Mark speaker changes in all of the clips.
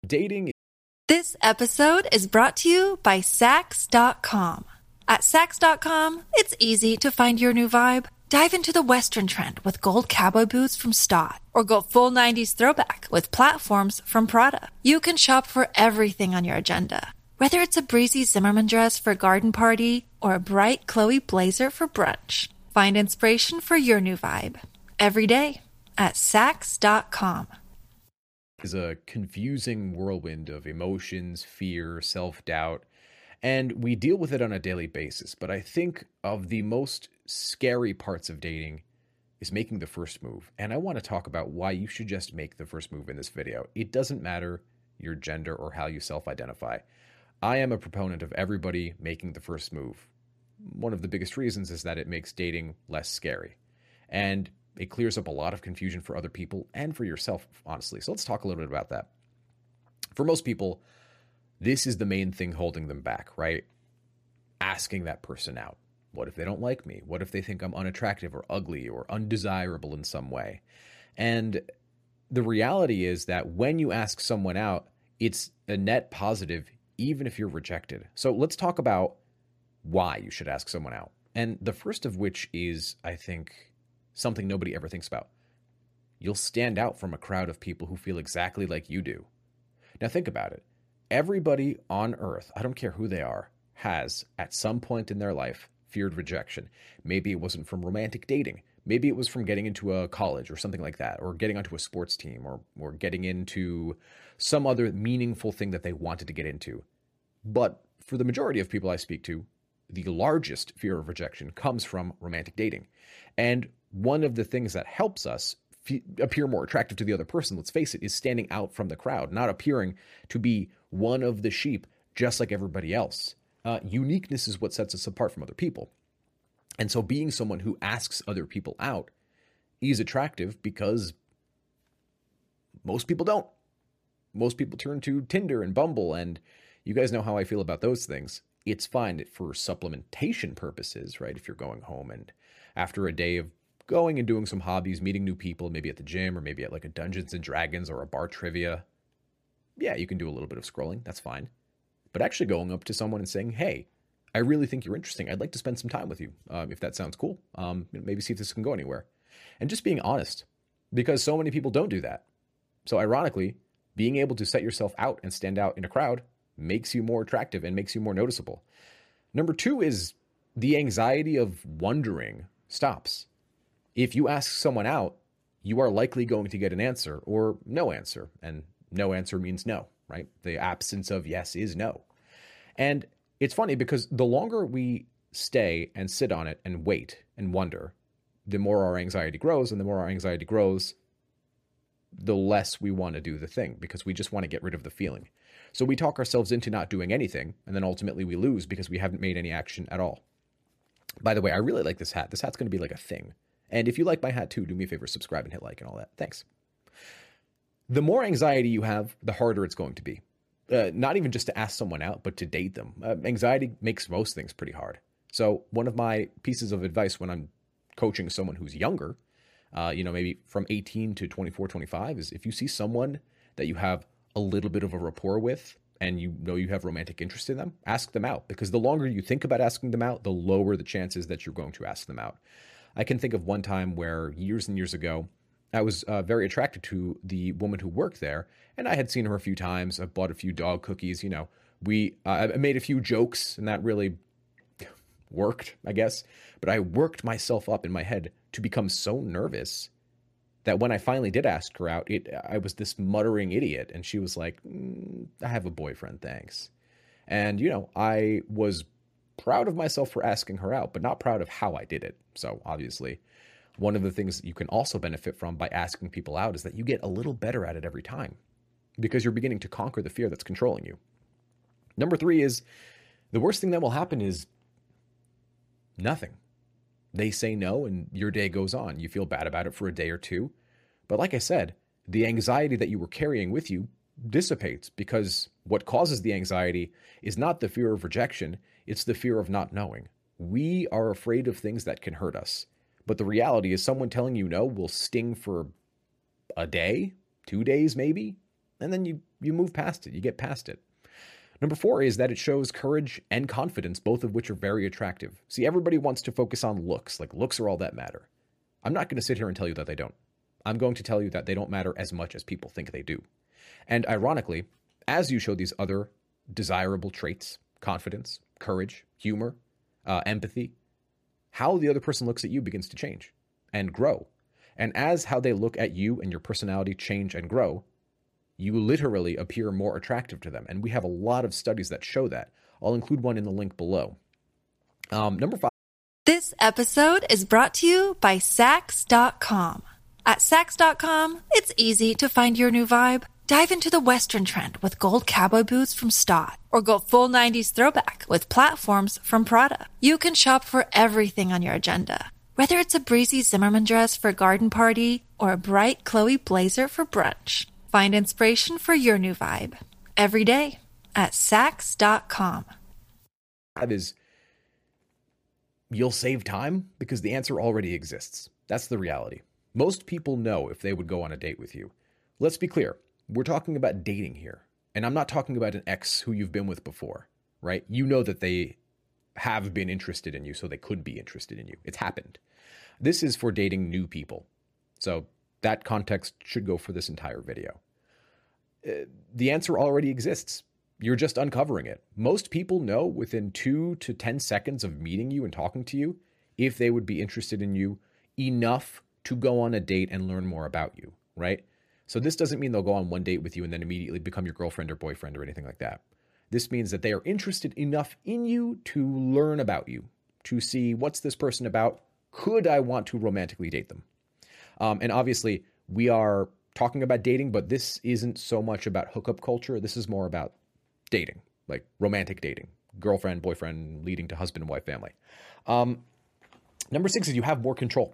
Speaker 1: Dating.
Speaker 2: This episode is brought to you by Sax.com. At Sax.com, it's easy to find your new vibe. Dive into the Western trend with gold cowboy boots from Stott, or go full 90s throwback with platforms from Prada. You can shop for everything on your agenda, whether it's a breezy Zimmermann dress for a garden party or a bright Chloe blazer for brunch. Find inspiration for your new vibe every day at Sax.com.
Speaker 1: Is a confusing whirlwind of emotions, fear, self-doubt, and we deal with it on a daily basis. But I think of the most scary parts of dating is making the first move. And I want to talk about why you should just make the first move in this video. It doesn't matter your gender or how you self-identify. I am a proponent of everybody making the first move. One of the biggest reasons is that it makes dating less scary. And it clears up a lot of confusion for other people and for yourself, honestly. So let's talk a little bit about that. For most people, this is the main thing holding them back, right? Asking that person out. What if they don't like me? What if they think I'm unattractive or ugly or undesirable in some way? And the reality is that when you ask someone out, it's a net positive, even if you're rejected. So let's talk about why you should ask someone out. And the first of which is, I think, something nobody ever thinks about. You'll stand out from a crowd of people who feel exactly like you do. Now think about it. Everybody on earth, I don't care who they are, has at some point in their life feared rejection. Maybe it wasn't from romantic dating. Maybe it was from getting into a college or something like that, or getting onto a sports team, or getting into some other meaningful thing that they wanted to get into. But for the majority of people I speak to, the largest fear of rejection comes from romantic dating. And one of the things that helps us appear more attractive to the other person, let's face it, is standing out from the crowd, not appearing to be one of the sheep just like everybody else. Uniqueness is what sets us apart from other people. And so being someone who asks other people out is attractive because most people don't. Most people turn to Tinder and Bumble, and you guys know how I feel about those things. It's fine for supplementation purposes, right? If you're going home and after a day of going and doing some hobbies, meeting new people, maybe at the gym or maybe at like a Dungeons and Dragons or a bar trivia, yeah, you can do a little bit of scrolling. That's fine. But actually going up to someone and saying, hey, I really think you're interesting. I'd like to spend some time with you, if that sounds cool. Maybe see if this can go anywhere. And just being honest, because so many people don't do that. So ironically, being able to set yourself out and stand out in a crowd makes you more attractive and makes you more noticeable. Number two is the anxiety of wondering stops. If you ask someone out, you are likely going to get an answer or no answer. And no answer means no, right? The absence of yes is no. And it's funny because the longer we stay and sit on it and wait and wonder, the more our anxiety grows. And the more our anxiety grows, the less we want to do the thing because we just want to get rid of the feeling. So we talk ourselves into not doing anything, and then ultimately we lose because we haven't made any action at all. By the way, I really like this hat. This hat's going to be like a thing. And if you like my hat too, do me a favor, subscribe and hit like and all that. Thanks. The more anxiety you have, the harder it's going to be. Not even just to ask someone out, but to date them. Anxiety makes most things pretty hard. So one of my pieces of advice when I'm coaching someone who's younger, maybe from 18 to 24, 25, is if you see someone that you have a little bit of a rapport with and you know you have romantic interest in them, ask them out. Because the longer you think about asking them out, the lower the chances that you're going to ask them out. I can think of one time where years and years ago, I was very attracted to the woman who worked there, and I had seen her a few times. I bought a few dog cookies. I made a few jokes, and that really worked, I guess. But I worked myself up in my head to become so nervous that when I finally did ask her out, I was this muttering idiot, and she was like, I have a boyfriend, thanks. And, I was proud of myself for asking her out, but not proud of how I did it. So obviously, one of the things you can also benefit from by asking people out is that you get a little better at it every time because you're beginning to conquer the fear that's controlling you. Number three is the worst thing that will happen is nothing. They say no and your day goes on. You feel bad about it for a day or two. But like I said, the anxiety that you were carrying with you dissipates because what causes the anxiety is not the fear of rejection. It's the fear of not knowing. We are afraid of things that can hurt us. But the reality is someone telling you no will sting for a day, 2 days maybe, and then you you move past it, you get past it. Number 4 is that it shows courage and confidence, both of which are very attractive. See, everybody wants to focus on looks, like looks are all that matter. I'm not going to sit here and tell you that they don't. I'm going to tell you that they don't matter as much as people think they do. And ironically, as you show these other desirable traits, confidence, courage, humor, empathy, how the other person looks at you begins to change and grow. And as how they look at you and your personality change and grow, you literally appear more attractive to them. And we have a lot of studies that show that. I'll include one in the link below. Number 5.
Speaker 2: This episode is brought to you by Sax.com. At Sax.com, it's easy to find your new vibe. Dive into the Western trend with gold cowboy boots from Stott, or go full 90s throwback with platforms from Prada. You can shop for everything on your agenda, whether it's a breezy Zimmermann dress for a garden party or a bright Chloe blazer for brunch. Find inspiration for your new vibe every day at Sax.com.
Speaker 1: Is you'll save time because the answer already exists. That's the reality. Most people know if they would go on a date with you. Let's be clear. We're talking about dating here. And I'm not talking about an ex who you've been with before, right? You know that they have been interested in you, so they could be interested in you. It's happened. This is for dating new people. So that context should go for this entire video. The answer already exists. You're just uncovering it. Most people know within 2 to 10 seconds of meeting you and talking to you if they would be interested in you enough to go on a date and learn more about you, right? So this doesn't mean they'll go on one date with you and then immediately become your girlfriend or boyfriend or anything like that. This means that they are interested enough in you to learn about you, to see what's this person about? Could I want to romantically date them? And obviously, we are talking about dating, but this isn't so much about hookup culture. This is more about dating, like romantic dating, girlfriend, boyfriend, leading to husband and wife family. Number 6 is you have more control.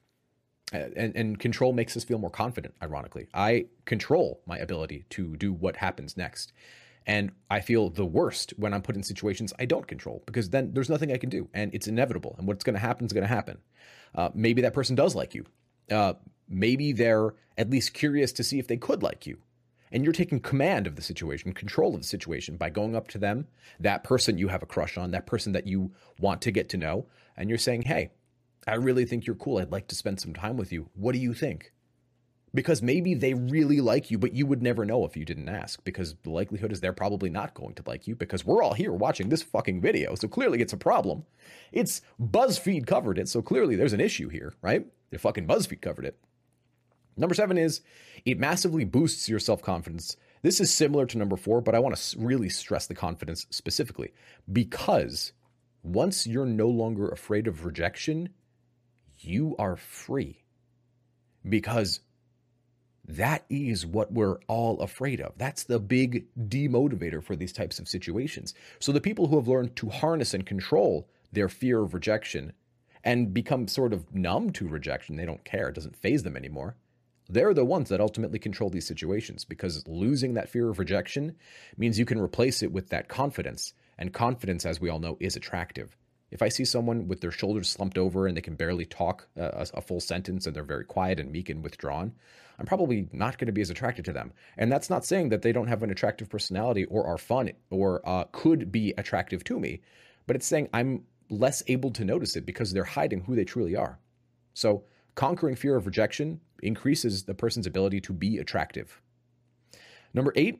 Speaker 1: And control makes us feel more confident, ironically. I control my ability to do what happens next. And I feel the worst when I'm put in situations I don't control, because then there's nothing I can do and it's inevitable. And what's going to happen is going to happen. Maybe that person does like you. Maybe they're at least curious to see if they could like you. And you're taking command of the situation, control of the situation by going up to them, that person you have a crush on, that person that you want to get to know. And you're saying, hey, I really think you're cool. I'd like to spend some time with you. What do you think? Because maybe they really like you, but you would never know if you didn't ask, because the likelihood is they're probably not going to like you, because we're all here watching this fucking video. So clearly it's a problem. It's BuzzFeed covered it. So clearly there's an issue here, right? The fucking BuzzFeed covered it. Number 7 is it massively boosts your self-confidence. This is similar to number 4, but I want to really stress the confidence specifically, because once you're no longer afraid of rejection, you are free, because that is what we're all afraid of. That's the big demotivator for these types of situations. So the people who have learned to harness and control their fear of rejection and become sort of numb to rejection, they don't care, it doesn't faze them anymore, they're the ones that ultimately control these situations, because losing that fear of rejection means you can replace it with that confidence. And confidence, as we all know, is attractive. If I see someone with their shoulders slumped over and they can barely talk a full sentence and they're very quiet and meek and withdrawn, I'm probably not going to be as attracted to them. And that's not saying that they don't have an attractive personality or are fun or could be attractive to me, but it's saying I'm less able to notice it because they're hiding who they truly are. So conquering fear of rejection increases the person's ability to be attractive. Number 8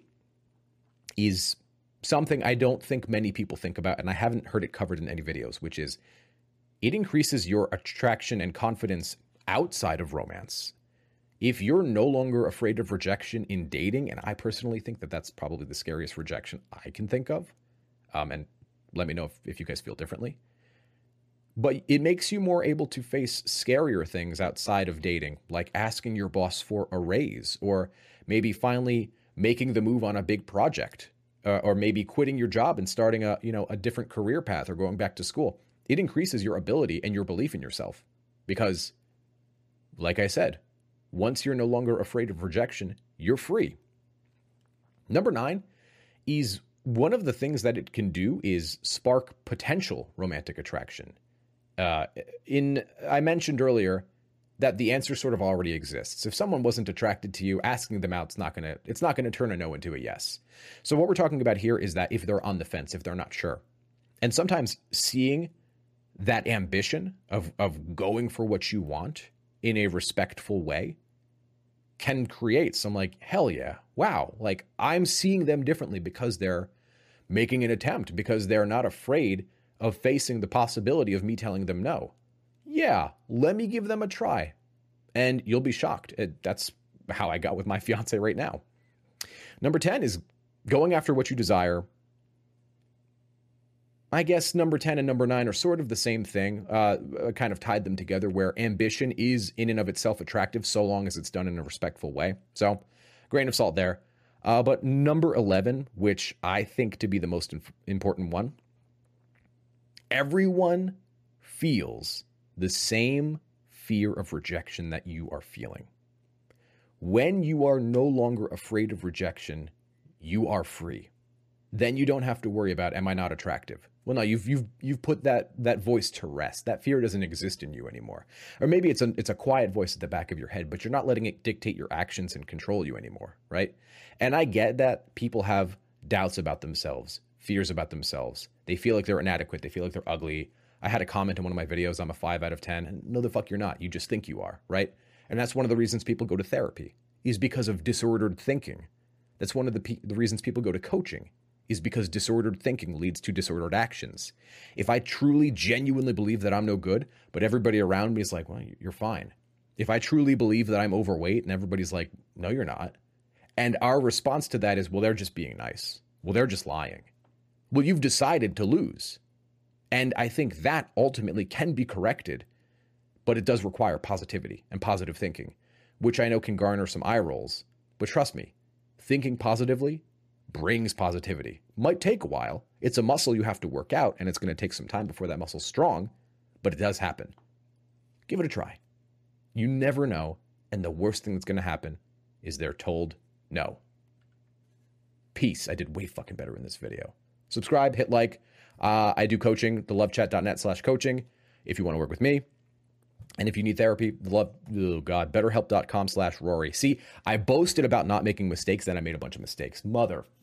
Speaker 1: is something I don't think many people think about, and I haven't heard it covered in any videos, which is it increases your attraction and confidence outside of romance. If you're no longer afraid of rejection in dating, and I personally think that that's probably the scariest rejection I can think of, and let me know if you guys feel differently, but it makes you more able to face scarier things outside of dating, like asking your boss for a raise, or maybe finally making the move on a big project, or maybe quitting your job and starting a different career path or going back to school. It increases your ability and your belief in yourself, because, like I said, once you're no longer afraid of rejection, you're free. Number 9 is one of the things that it can do is spark potential romantic attraction. I mentioned earlier that the answer sort of already exists. If someone wasn't attracted to you, asking them out, it's not going to turn a no into a yes. So what we're talking about here is that if they're on the fence, if they're not sure, and sometimes seeing that ambition of going for what you want in a respectful way can create some like, hell yeah, wow, like I'm seeing them differently because they're making an attempt, because they're not afraid of facing the possibility of me telling them no. Yeah, let me give them a try. And you'll be shocked. That's how I got with my fiance right now. Number 10 is going after what you desire. I guess number 10 and number 9 are sort of the same thing, kind of tied them together, where ambition is in and of itself attractive so long as it's done in a respectful way. So, grain of salt there. But number 11, which I think to be the most important one, everyone feels the same fear of rejection that you are feeling. When you are no longer afraid of rejection, you are free. Then you don't have to worry about, am I not attractive? Well, no, you've put that voice to rest. That fear doesn't exist in you anymore. Or maybe it's a quiet voice at the back of your head, but you're not letting it dictate your actions and control you anymore, right? And I get that people have doubts about themselves, fears about themselves. They feel like they're inadequate. They feel like they're ugly. I had a comment in one of my videos, I'm a 5 out of 10. And no, the fuck you're not. You just think you are, right? And that's one of the reasons people go to therapy, is because of disordered thinking. That's one of the reasons people go to coaching, is because disordered thinking leads to disordered actions. If I truly, genuinely believe that I'm no good, but everybody around me is like, well, you're fine. If I truly believe that I'm overweight and everybody's like, no, you're not. And our response to that is, well, they're just being nice. Well, they're just lying. Well, you've decided to lose. And I think that ultimately can be corrected, but it does require positivity and positive thinking, which I know can garner some eye rolls. But trust me, thinking positively brings positivity. Might take a while. It's a muscle you have to work out, and it's going to take some time before that muscle's strong, but it does happen. Give it a try. You never know, and the worst thing that's going to happen is they're told no. Peace. I did way fucking better in this video. Subscribe, hit like. I do coaching, thelovechat.net/coaching if you want to work with me. And if you need therapy, BetterHelp.com/Rory. See, I boasted about not making mistakes, then I made a bunch of mistakes. Mother